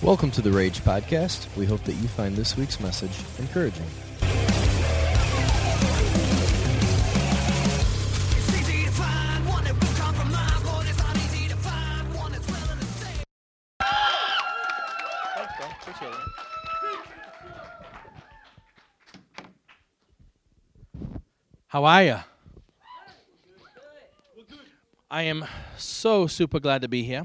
Welcome to the Rage Podcast. We hope that you find this week's message encouraging. Thanks, bro. Appreciate it. How are ya? I am so super glad to be here.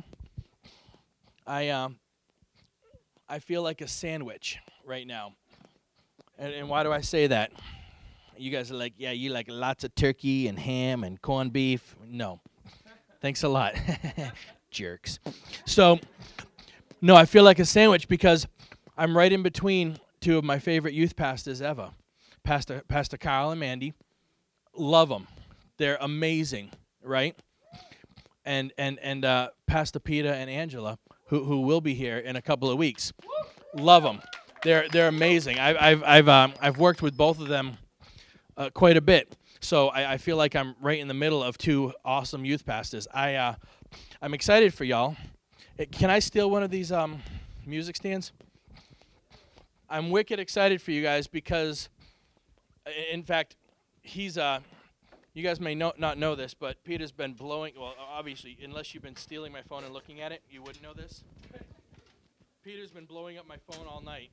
I feel like a sandwich right now. And why do I say that? You guys are like, yeah, you like lots of turkey and ham and corned beef. No. Thanks a lot. Jerks. So, no, I feel like a sandwich because I'm right in between two of my favorite youth pastors ever. Pastor Carl and Mandy. Love them. They're amazing, right? And Pastor Peter and Angela, who will be here in a couple of weeks. Love them. They're amazing. I've worked with both of them quite a bit, so I feel like I'm right in the middle of two awesome youth pastors. I'm excited for y'all. Can I steal one of these music stands? I'm wicked excited for you guys because, in fact, he's you guys may not know this, but Peter's been blowing, well, obviously, unless you've been stealing my phone and looking at it, you wouldn't know this. Peter's been blowing up my phone all night,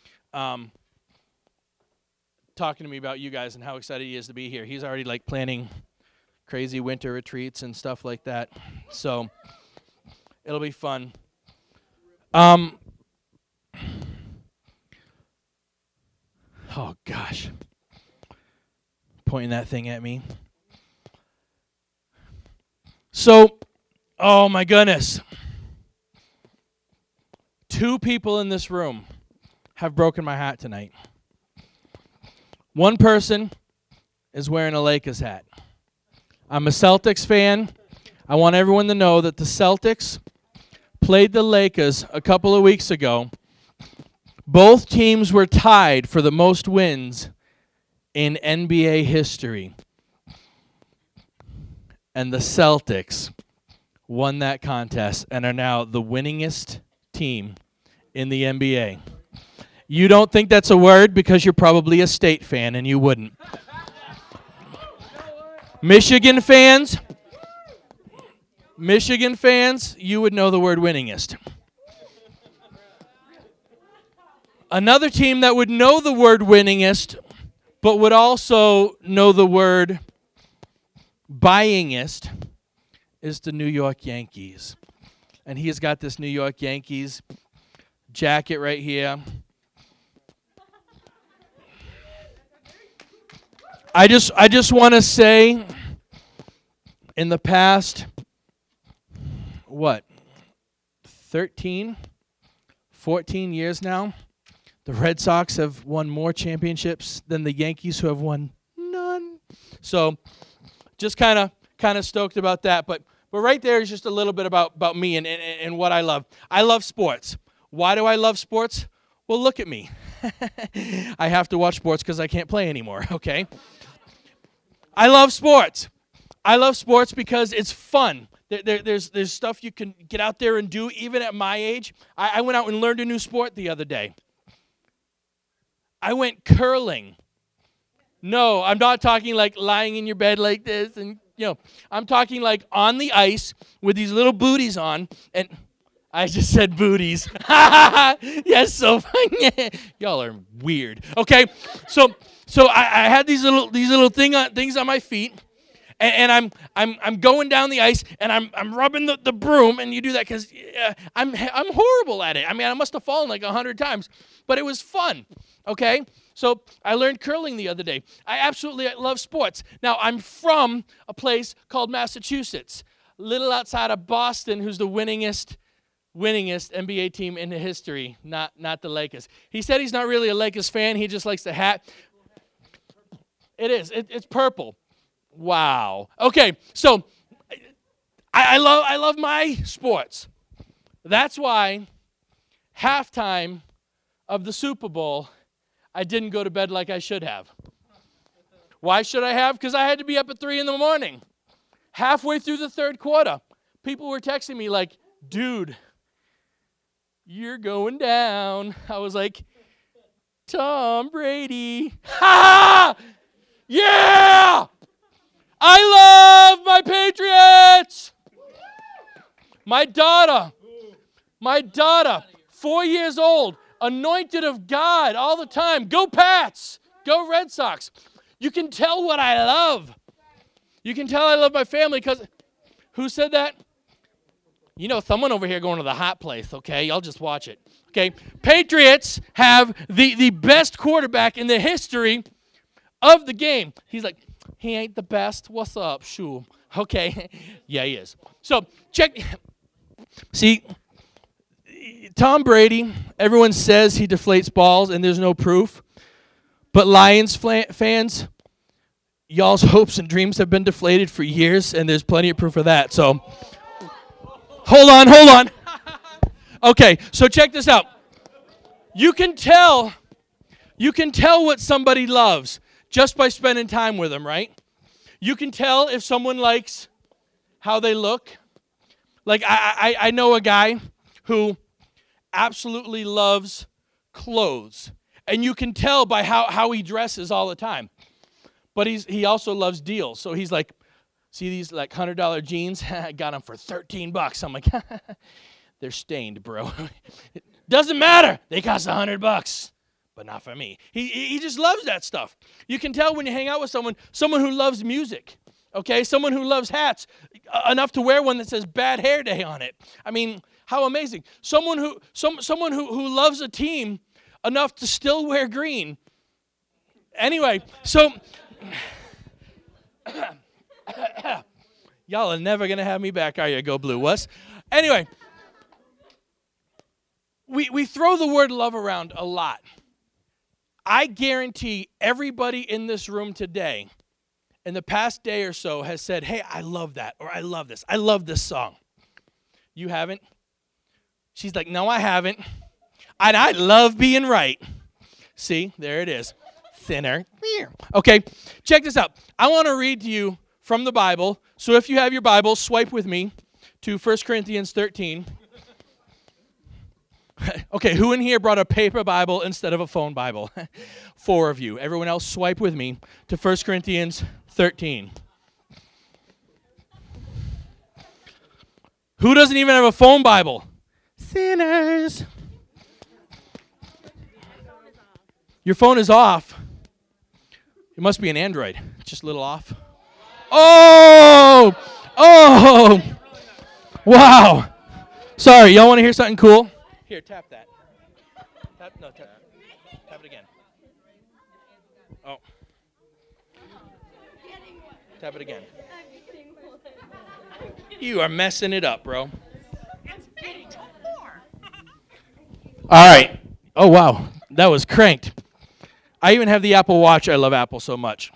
talking to me about you guys and how excited he is to be here. He's already, like, planning crazy winter retreats and stuff like that, so it'll be fun. Oh, gosh. Pointing that thing at me. So, oh my goodness. Two people in this room have broken my heart tonight. One person is wearing a Lakers hat. I'm a Celtics fan. I want everyone to know that the Celtics played the Lakers a couple of weeks ago. Both teams were tied for the most wins in NBA history. And the Celtics won that contest and are now the winningest team in the NBA. You don't think that's a word because you're probably a State fan and you wouldn't. Michigan fans, you would know the word winningest. Another team that would know the word winningest but would also know the word buyingest is the New York Yankees. And he's got this New York Yankees jacket right here. I just want to say, in the past, 13, 14 years now, the Red Sox have won more championships than the Yankees, who have won none. So, just kind of stoked about that. But right there is just a little bit about me and what I love. I love sports. Why do I love sports? Well, look at me. I have to watch sports because I can't play anymore, okay? I love sports. I love sports because it's fun. There's stuff you can get out there and do, even at my age. I went out and learned a new sport the other day. I went curling. No, I'm not talking like lying in your bed like this, and I'm talking like on the ice with these little booties on, and I just said booties. Yes, so funny. Y'all are weird. Okay, so I had these little things on my feet, and I'm going down the ice, and I'm rubbing the broom, and you do that because I'm horrible at it. I mean, I must have fallen like 100 times, but it was fun. Okay. So I learned curling the other day. I absolutely love sports. Now, I'm from a place called Massachusetts, a little outside of Boston, who's the winningest NBA team in the history, not the Lakers. He said he's not really a Lakers fan. He just likes the hat. It is. It's purple. Wow. Okay, so I love my sports. That's why halftime of the Super Bowl, I didn't go to bed like I should have. Why should I have? Because I had to be up at 3 in the morning. Halfway through the third quarter, people were texting me like, dude, you're going down. I was like, Tom Brady. Ha! Yeah! I love my Patriots. My daughter, 4 years old, anointed of God all the time. Go Pats. Go Red Sox. You can tell what I love. You can tell I love my family because, who said that? You know, someone over here going to the hot place, okay? Y'all just watch it. Okay, Patriots have the best quarterback in the history of the game. He's like, he ain't the best. What's up, Shoo? Okay, yeah, he is. So, check. See, Tom Brady, everyone says he deflates balls, and there's no proof. But Lions fans, y'all's hopes and dreams have been deflated for years, and there's plenty of proof of that. So, hold on. Okay, so check this out. You can tell what somebody loves just by spending time with them, right? You can tell if someone likes how they look. Like, I know a guy who absolutely loves clothes. And you can tell by how he dresses all the time. But he also loves deals. So he's like, see these like $100 jeans? I got them for $13. I'm like, they're stained, bro. It doesn't matter. They cost $100. But not for me. He just loves that stuff. You can tell when you hang out with someone who loves music. Okay, someone who loves hats enough to wear one that says Bad Hair Day on it. I mean, how amazing. Someone who loves a team enough to still wear green. Anyway, so y'all are never going to have me back, are you? Go Blue, Wes. Anyway, we throw the word love around a lot. I guarantee everybody in this room today in the past day or so has said, hey, I love that, or I love this. I love this song. You haven't? She's like, no, I haven't. And I love being right. See, there it is. Sinner. Okay, check this out. I want to read to you from the Bible. So if you have your Bible, swipe with me to 1 Corinthians 13. Okay, who in here brought a paper Bible instead of a phone Bible? 4 of you. Everyone else, swipe with me to 1 Corinthians 13. Who doesn't even have a phone Bible? Sinners. Your phone is off. It must be an Android. Just a little off. Oh! Wow. Sorry, y'all want to hear something cool? Here, tap that. Tap it again. Oh. Tap it again. You are messing it up, bro. All right. Oh, wow. That was cranked. I even have the Apple Watch. I love Apple so much.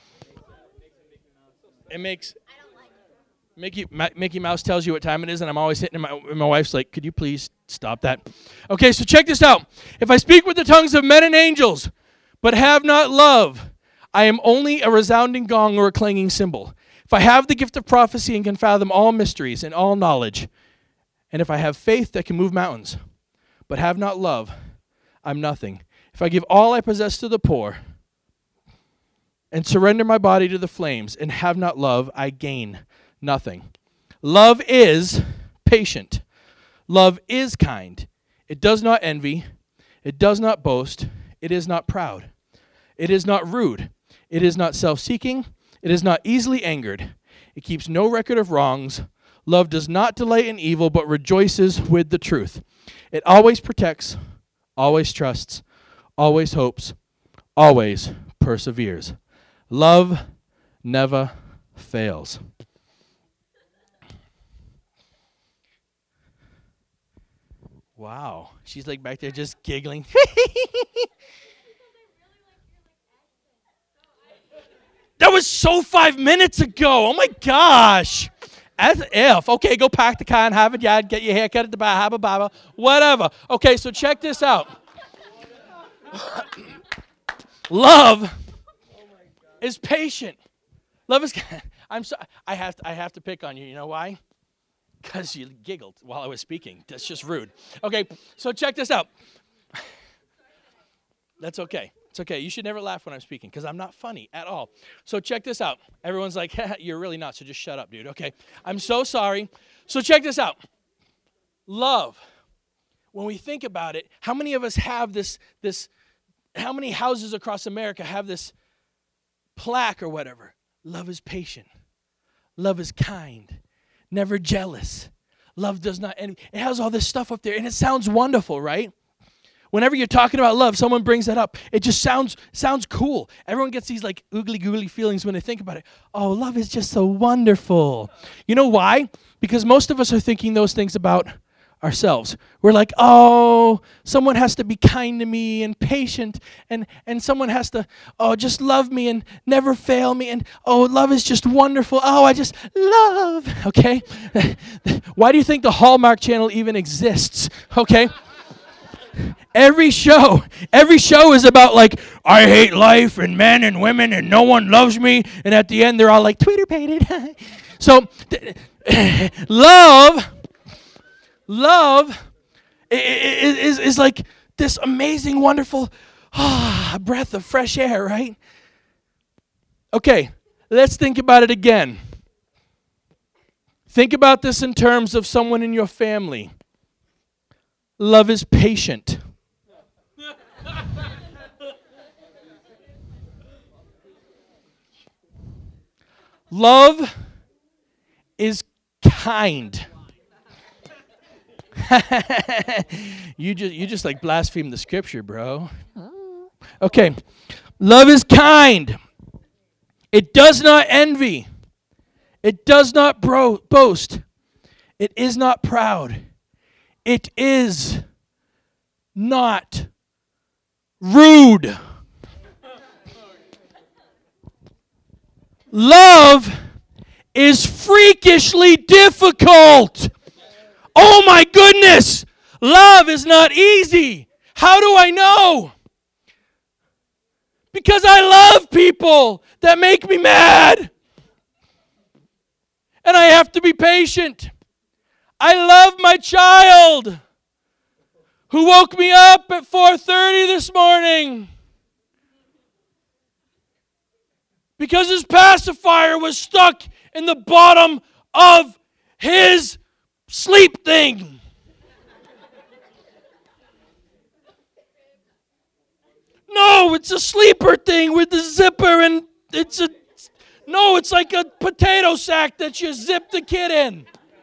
It makes Mickey Mouse tells you what time it is, and I'm always hitting my wife's like, could you please stop that? Okay, so check this out. If I speak with the tongues of men and angels, but have not love, I am only a resounding gong or a clanging cymbal. If I have the gift of prophecy and can fathom all mysteries and all knowledge, and if I have faith that can move mountains, but have not love, I'm nothing. If I give all I possess to the poor and surrender my body to the flames and have not love, I gain nothing. Love is patient. Love is kind. It does not envy. It does not boast. It is not proud. It is not rude. It is not self-seeking. It is not easily angered. It keeps no record of wrongs. Love does not delight in evil, but rejoices with the truth. It always protects, always trusts, always hopes, always perseveres. Love never fails. Wow. She's like back there just giggling. That was so 5 minutes ago. Oh my gosh. As if. Okay, go park the car in Harvard Yard, get your hair cut at the bar, have a barber, whatever. Okay, so check this out. Love is patient. Love is I have to pick on you. You know why? Because you giggled while I was speaking. That's just rude. Okay, so check this out. That's okay. It's okay. You should never laugh when I'm speaking because I'm not funny at all. So check this out. Everyone's like, you're really not, so just shut up, dude. Okay, I'm so sorry. So check this out. Love. When we think about it, how many of us have this, how many houses across America have this plaque or whatever? Love is patient. Love is kind. Never jealous. Love does not envy. It has all this stuff up there, and it sounds wonderful, right? Whenever you're talking about love, someone brings that up. It just sounds cool. Everyone gets these like oogly-googly feelings when they think about it. Oh, love is just so wonderful. You know why? Because most of us are thinking those things about ourselves. We're like, oh, someone has to be kind to me and patient, and someone has to, just love me and never fail me, and love is just wonderful. Oh, I just love, okay? Why do you think the Hallmark Channel even exists, okay? Every show is about like, I hate life and men and women and no one loves me, and at the end they're all like, tweeter-pated. So, Love is like this amazing, wonderful breath of fresh air, right? Okay, let's think about it again. Think about this in terms of someone in your family. Love is patient. Love is kind. You just like blaspheme the scripture, bro. Okay. Love is kind. It does not envy. It does not boast. It is not proud. It is not rude. Love is freakishly difficult. Oh my goodness! Love is not easy. How do I know? Because I love people that make me mad. And I have to be patient. I love my child who woke me up at 4:30 this morning because his pacifier was stuck in the bottom of his sleep thing. No, it's a sleeper thing with the zipper, and it's like a potato sack that you zip the kid in.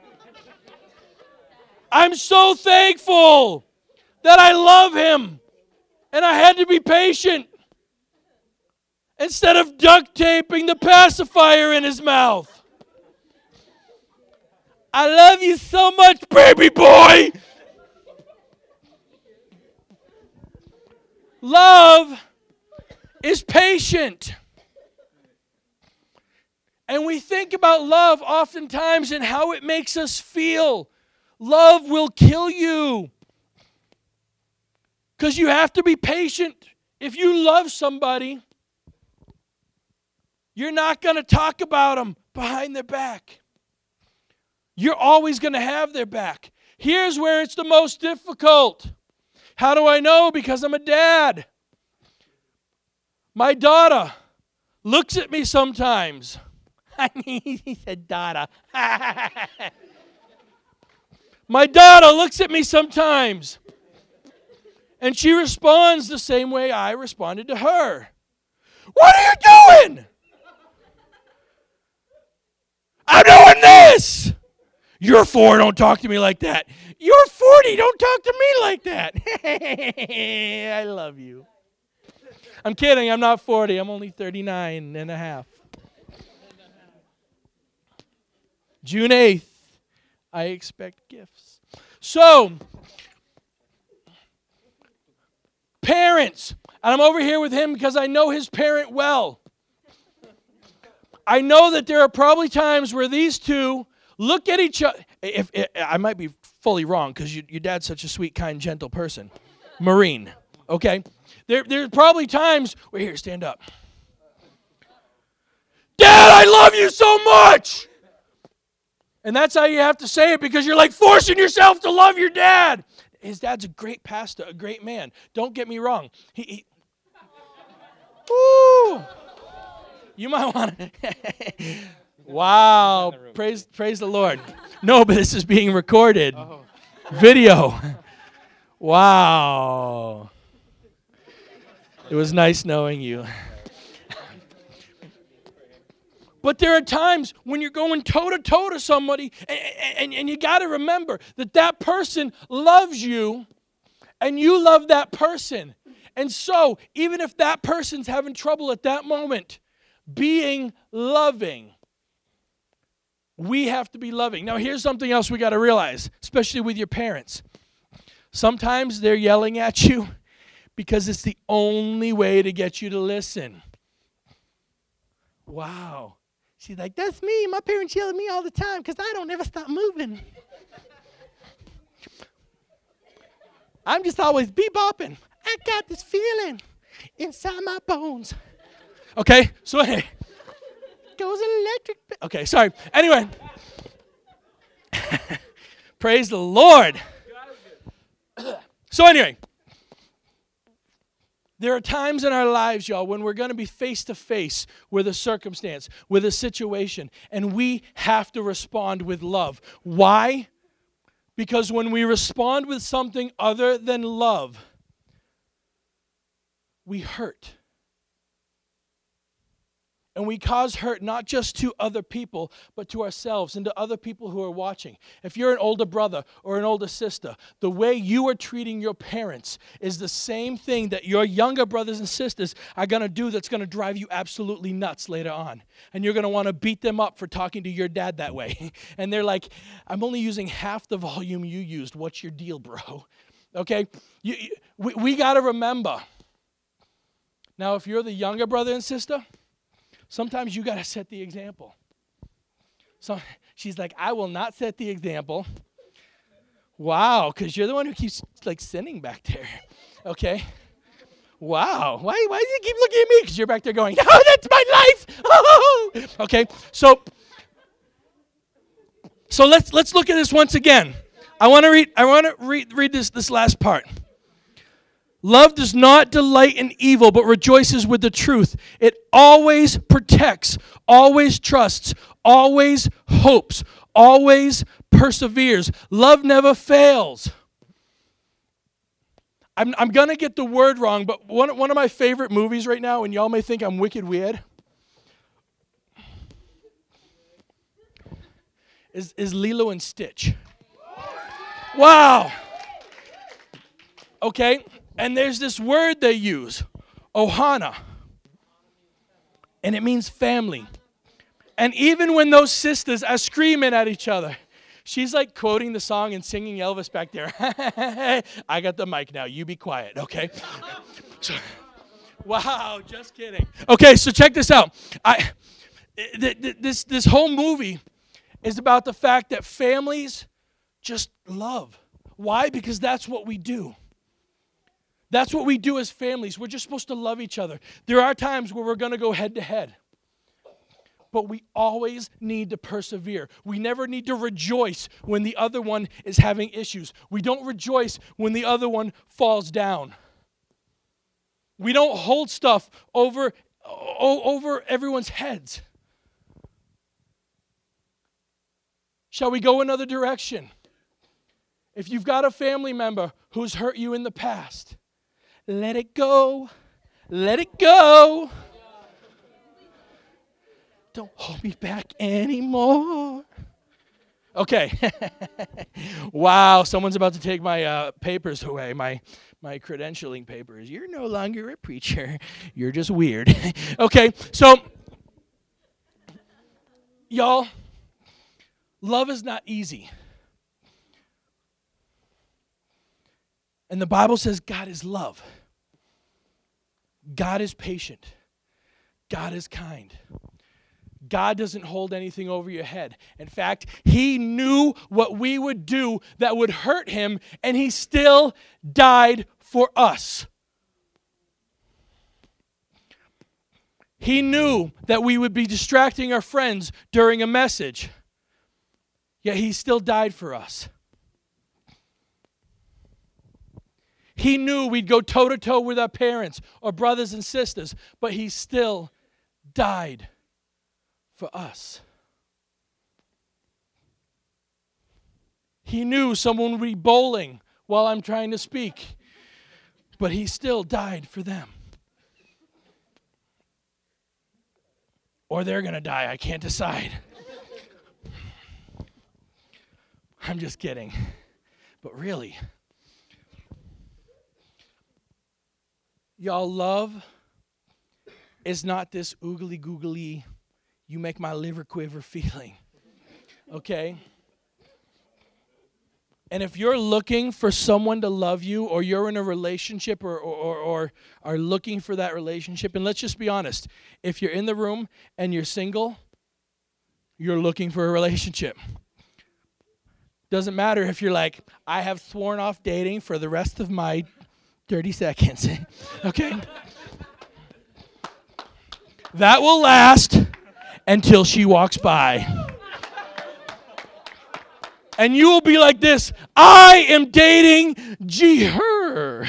I'm so thankful that I love him, and I had to be patient instead of duct taping the pacifier in his mouth. I love you so much, baby boy. Love is patient. And we think about love oftentimes and how it makes us feel. Love will kill you. Because you have to be patient. If you love somebody, you're not going to talk about them behind their back. You're always going to have their back. Here's where it's the most difficult. How do I know? Because I'm a dad. My daughter looks at me sometimes. He said daughter. My daughter looks at me sometimes. And she responds the same way I responded to her. What are you doing? I'm doing this. You're 4, don't talk to me like that. You're 40, don't talk to me like that. I love you. I'm kidding, I'm not 40, I'm only 39 and a half. June 8th, I expect gifts. So, parents, and I'm over here with him because I know his parent well. I know that there are probably times where these two look at each other. I might be fully wrong because your dad's such a sweet, kind, gentle person. Marine, okay? There's probably times where, here, stand up. Dad, I love you so much! And that's how you have to say it, because you're like forcing yourself to love your dad. His dad's a great pastor, a great man. Don't get me wrong. Woo! You might want to. Wow. Praise the Lord. No, but this is being recorded. Video. Wow. It was nice knowing you. But there are times when you're going toe-to-toe to somebody, and you got to remember that that person loves you, and you love that person. And so, even if that person's having trouble at that moment being loving, we have to be loving. Now, here's something else we got to realize, especially with your parents. Sometimes they're yelling at you because it's the only way to get you to listen. Wow. She's like, that's me. My parents yell at me all the time because I don't ever stop moving. I'm just always bebopping. I got this feeling inside my bones. Okay, so anyway. Goes electric. Okay, sorry. Anyway. Praise the Lord. So anyway. There are times in our lives, y'all, when we're going to be face to face with a circumstance, with a situation, and we have to respond with love. Why? Because when we respond with something other than love, we hurt. And we cause hurt not just to other people, but to ourselves and to other people who are watching. If you're an older brother or an older sister, the way you are treating your parents is the same thing that your younger brothers and sisters are going to do that's going to drive you absolutely nuts later on. And you're going to want to beat them up for talking to your dad that way. And they're like, I'm only using half the volume you used. What's your deal, bro? Okay? We got to remember. Now, if you're the younger brother and sister, sometimes you got to set the example. So she's like, I will not set the example. Wow, because you're the one who keeps like sinning back there. Okay. Wow. Why do you keep looking at me? Because you're back there going, oh, that's my life. Oh. Okay. So let's look at this once again. I want to read this last part. Love does not delight in evil, but rejoices with the truth. It always protects, always trusts, always hopes, always perseveres. Love never fails. I'm going to get the word wrong, but one of my favorite movies right now, and y'all may think I'm wicked weird, is Lilo and Stitch. Wow. Okay. And there's this word they use, ohana, and it means family. And even when those sisters are screaming at each other, she's like quoting the song and singing Elvis back there. I got the mic now. You be quiet, okay? Wow, just kidding. Okay, so check this out. This whole movie is about the fact that families just love. Why? Because that's what we do. That's what we do as families. We're just supposed to love each other. There are times where we're going to go head to head. But we always need to persevere. We never need to rejoice when the other one is having issues. We don't rejoice when the other one falls down. We don't hold stuff over everyone's heads. Shall we go another direction? If you've got a family member who's hurt you in the past, let it go. Let it go. Don't hold me back anymore. Okay. Wow, someone's about to take my papers away, my credentialing papers. You're no longer a preacher. You're just weird. Okay, so, y'all, love is not easy. And the Bible says God is love. God is patient. God is kind. God doesn't hold anything over your head. In fact, he knew what we would do that would hurt him, and he still died for us. He knew that we would be distracting our friends during a message. Yet he still died for us. He knew we'd go toe-to-toe with our parents or brothers and sisters, but he still died for us. He knew someone would be bowling while I'm trying to speak, but he still died for them. Or they're going to die. I can't decide. I'm just kidding. But really, y'all, love is not this oogly googly, you make my liver quiver feeling. Okay? And if you're looking for someone to love you, or you're in a relationship or are looking for that relationship, and let's just be honest, if you're in the room and you're single, you're looking for a relationship. Doesn't matter if you're like, I have sworn off dating for the rest of my 30 seconds. Okay? That will last until she walks by. And you will be like this, I am dating her.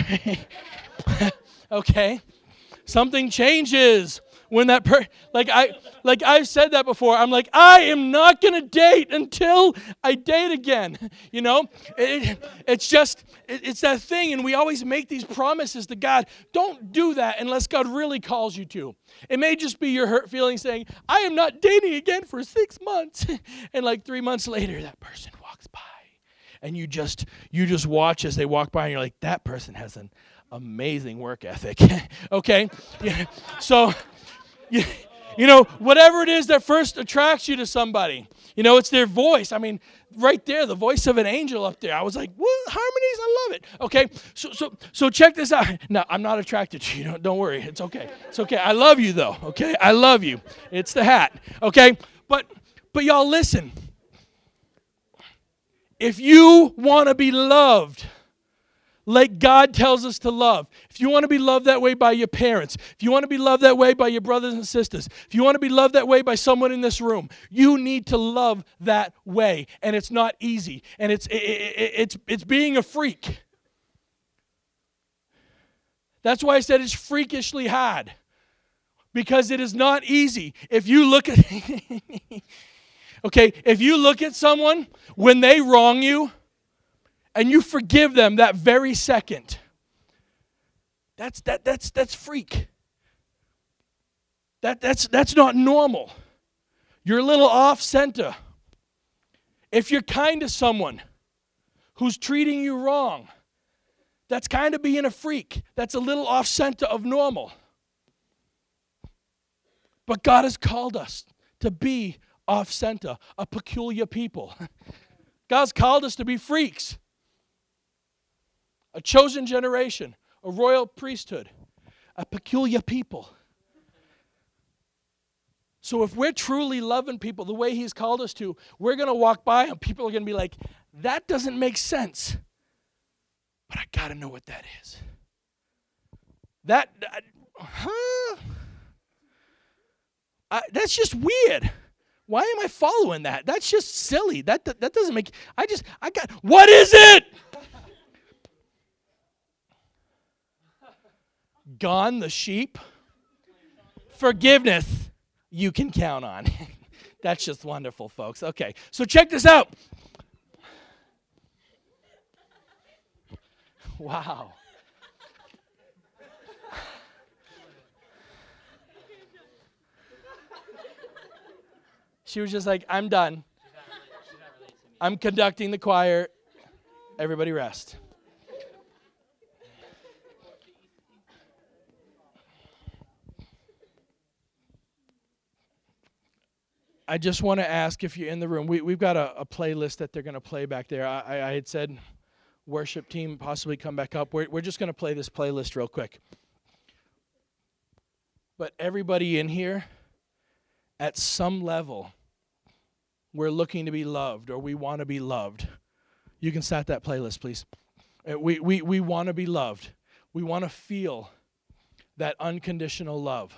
Okay? Something changes when that I've said that before. I'm like, I am not going to date until I date again. You know? It's that thing, and we always make these promises to God. Don't do that unless God really calls you to. It may just be your hurt feeling saying, I am not dating again for 6 months. And like 3 months later, that person walks by. And you just watch as they walk by, and you're like, that person has an amazing work ethic. Okay? Yeah. So, you know, whatever it is that first attracts you to somebody, you know, it's their voice. I mean, right there, the voice of an angel up there. I was like, what? Harmonies? I love it. Okay? So check this out. No, I'm not attracted to you. Don't worry. It's okay. It's okay. I love you, though. Okay? I love you. It's the hat. Okay? But y'all, listen. If you want to be loved like God tells us to love, if you want to be loved that way by your parents, if you want to be loved that way by your brothers and sisters, if you want to be loved that way by someone in this room, you need to love that way. And it's not easy. And it's being a freak. That's why I said it's freakishly hard. Because it is not easy. If you look at if you look at someone when they wrong you and you forgive them that very second, that's freak. That's not normal. You're a little off center. If you're kind to someone who's treating you wrong, that's kind of being a freak. That's a little off center of normal. But God has called us to be off center, a peculiar people. God's called us to be freaks, a chosen generation, a royal priesthood, a peculiar people. So if we're truly loving people the way He's called us to, we're going to walk by and people are going to be like, that doesn't make sense. But I got to know what that is. That's just weird. Why am I following that? That's just silly. That doesn't make, what is it? Gone the sheep? Forgiveness you can count on. That's just wonderful, folks. Okay, so check this out. Wow. She was just like, I'm done. I'm conducting the choir. Everybody rest. I just want to ask if you're in the room. We've got a playlist that they're going to play back there. I had said worship team possibly come back up. We're just going to play this playlist real quick. But everybody in here, at some level, we're looking to be loved, or we want to be loved. You can start that playlist, please. We want to be loved. We want to feel that unconditional love.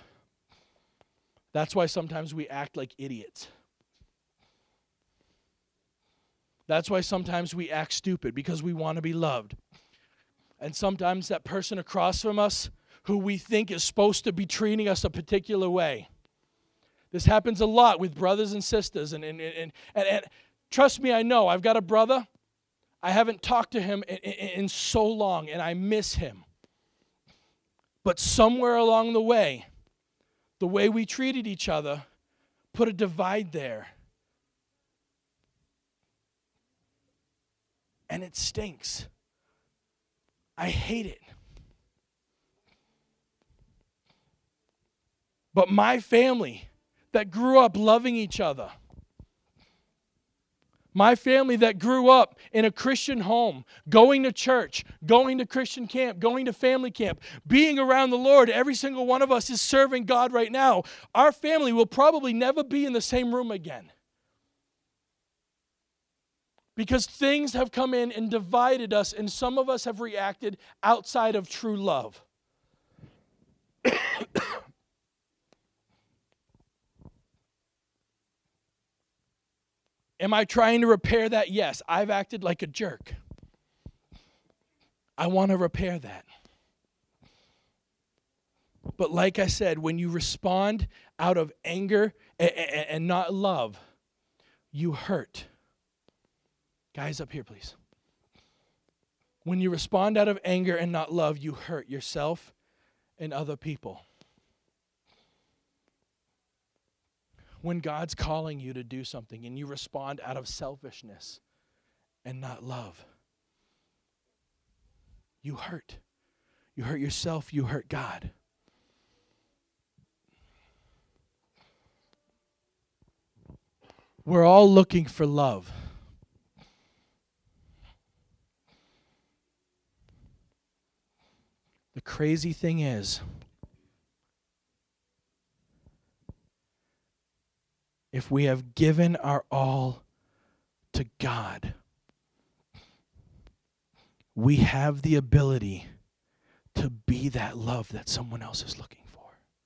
That's why sometimes we act like idiots. That's why sometimes we act stupid, because we want to be loved. And sometimes that person across from us who we think is supposed to be treating us a particular way. This happens a lot with brothers and sisters. And trust me, I know. I've got a brother. I haven't talked to him in so long, and I miss him. But somewhere along the way we treated each other put a divide there. And it stinks. I hate it. But my family that grew up loving each other, my family that grew up in a Christian home, going to church, going to Christian camp, going to family camp, being around the Lord, every single one of us is serving God right now. Our family will probably never be in the same room again. Because things have come in and divided us, and some of us have reacted outside of true love. Am I trying to repair that? Yes. I've acted like a jerk. I want to repair that. But like I said, when you respond out of anger and not love, you hurt. Guys, up here, please. When you respond out of anger and not love, you hurt yourself and other people. When God's calling you to do something and you respond out of selfishness and not love, you hurt. You hurt yourself, you hurt God. We're all looking for love. The crazy thing is, if we have given our all to God, we have the ability to be that love that someone else is looking for.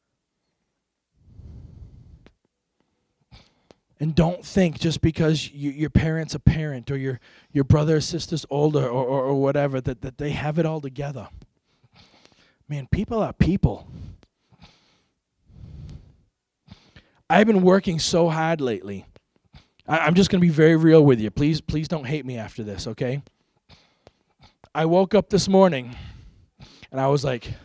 And don't think just because your parent's a parent or your brother or sister's older or whatever that they have it all together. Man, people are people. I've been working so hard lately. I'm just going to be very real with you. Please don't hate me after this, okay? I woke up this morning, and I was like,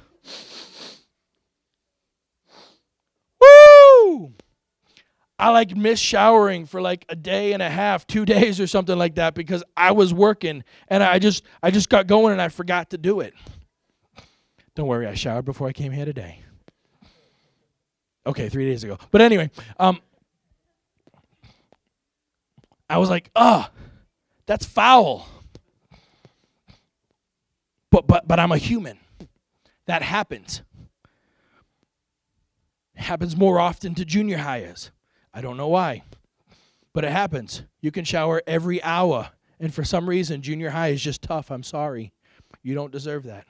woo! I missed showering for a day and a half, 2 days or something like that because I was working, and I just got going, and I forgot to do it. Don't worry, I showered before I came here today. Okay, 3 days ago. But anyway, I was like, that's foul. But I'm a human. That happens. It happens more often to junior hires. I don't know why, but it happens. You can shower every hour, and for some reason, junior high is just tough. I'm sorry. You don't deserve that.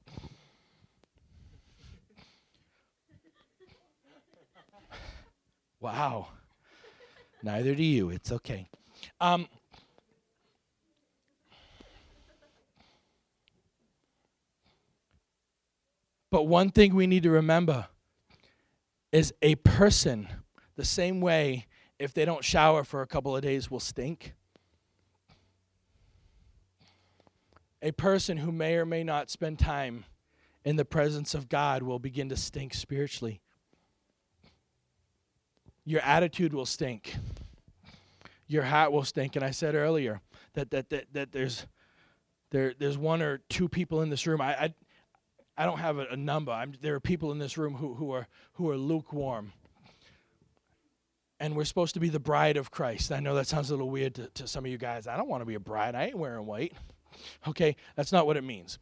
Wow. Neither do you. It's okay. But one thing we need to remember is a person, the same way if they don't shower for a couple of days will stink. A person who may or may not spend time in the presence of God will begin to stink spiritually. Your attitude will stink. Your heart will stink. And I said earlier that there's one or two people in this room. I don't have a number. There are people in this room who are lukewarm. And we're supposed to be the bride of Christ. I know that sounds a little weird to some of you guys. I don't want to be a bride. I ain't wearing white. Okay, that's not what it means.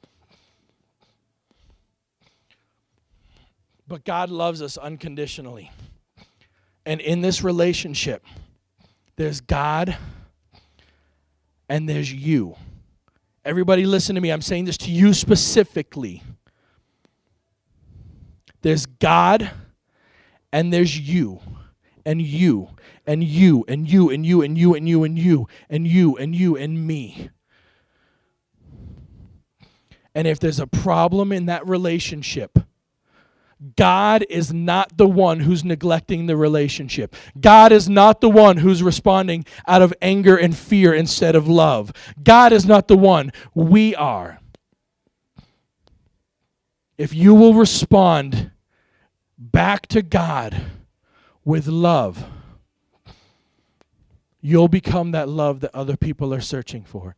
But God loves us unconditionally. And in this relationship, there's God and there's you. Everybody listen to me. I'm saying this to you specifically. There's God and there's you. and you and you and you and you and you and you and you and you and you and me. And if there's a problem in that relationship, God is not the one who's neglecting the relationship. God is not the one who's responding out of anger and fear instead of love. God is not the one. We are. If you will respond back to God with love, you'll become that love that other people are searching for.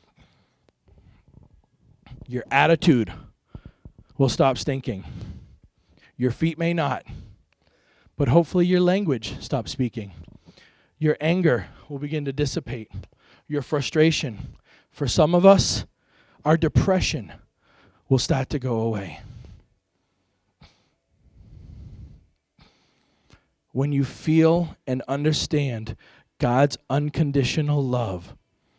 Your attitude will stop stinking. Your feet may not, but hopefully your language stops speaking. Your anger will begin to dissipate. Your frustration. For some of us, our depression will start to go away. When you feel and understand God's unconditional love,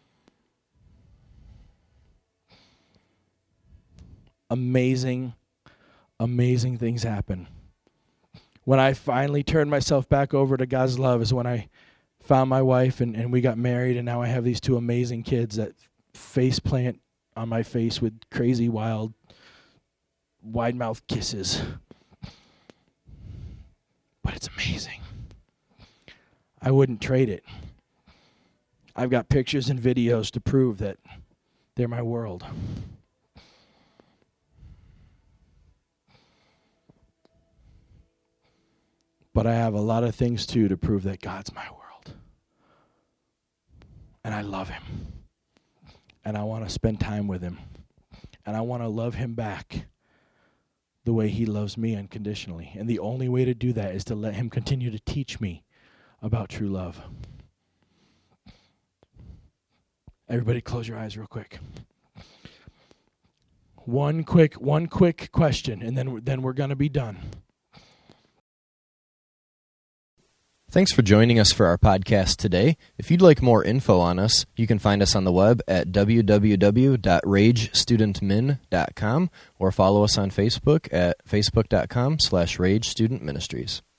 amazing things happen. When I finally turned myself back over to God's love is when I found my wife and we got married, and now I have these two amazing kids that face plant on my face with crazy, wild, wide-mouthed kisses. But it's amazing. I wouldn't trade it. I've got pictures and videos to prove that they're my world. But I have a lot of things, too, to prove that God's my world. And I love him. And I want to spend time with him. And I want to love him back the way he loves me unconditionally. And the only way to do that is to let him continue to teach me about true love. Everybody close your eyes real quick. One quick question, and then we're going to be done. Thanks for joining us for our podcast today. If you'd like more info on us, you can find us on the web at www.ragestudentmin.com or follow us on Facebook at facebook.com/RageStudentMinistries.